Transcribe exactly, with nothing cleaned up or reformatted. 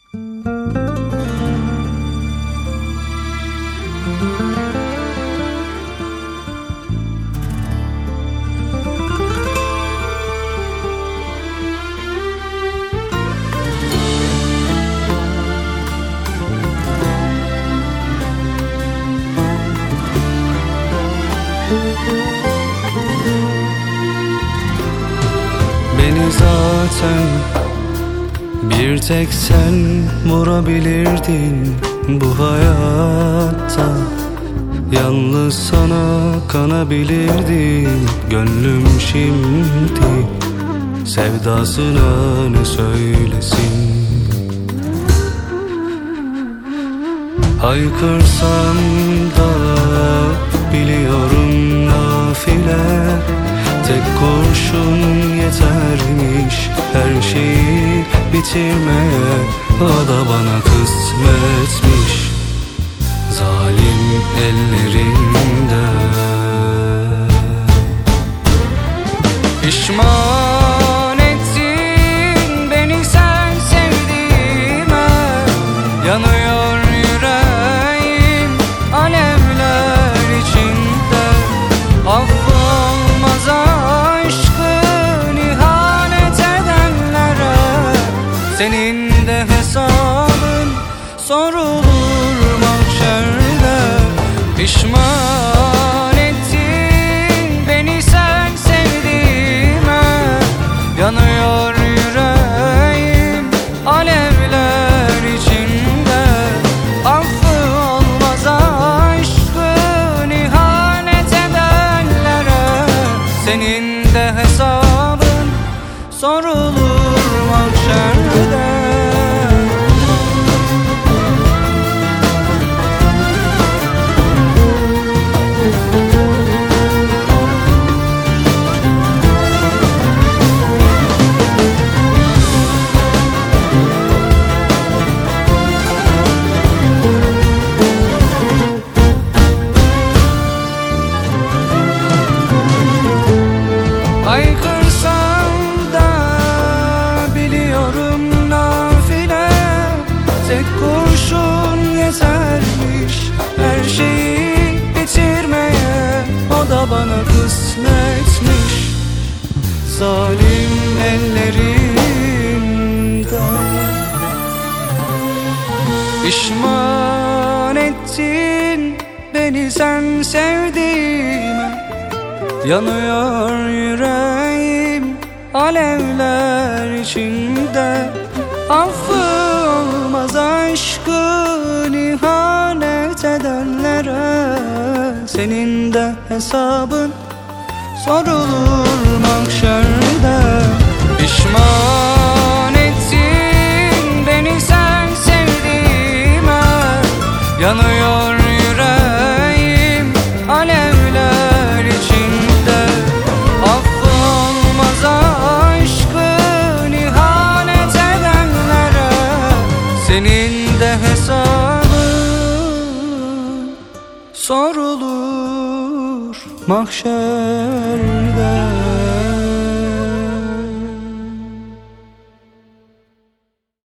Beni zaten bir tek sen vurabilirdin bu hayatta. Yalnız sana kanabilirdim gönlüm şimdi. Sevdasına ne söylesin? Haykırsam da biliyorum nafile. Tek kurşun yetermiş her şeyi bitirmeye. O da bana kısmetmiş zalim ellerinde. Pişman ettin beni sen sevdiğime. Yanıyor yüreğim alevler içinde. Affolmaz aşkın ihanet edenlere. Senin de hesabın sorulur mahşerde. Pişman ettin beni sen sevdiğime. Yanıyor yüreğim alevler içinde. Affı olmaz aşkın ihanet edenlere. Senin de hesabın sorulur mahşerde. Haykırsam da biliyorum nafile. Tek kurşun yetermiş her şeyi bitirmeye. O da bana kısmetmiş zalim ellerinde. Pişman ettin beni sen sevdiğime. Yanıyor yüreğim alevler içinde. Affı olmaz aşkın ihanet edenlere. Senin de hesabın sorulur mahşerde. Pişman ettin beni sen sevdiğime. Yanıyor yüreğim alevler içinde. Affolmaz aşkın ihanet edenlere. Senin de hesabın sorulur mahşerde.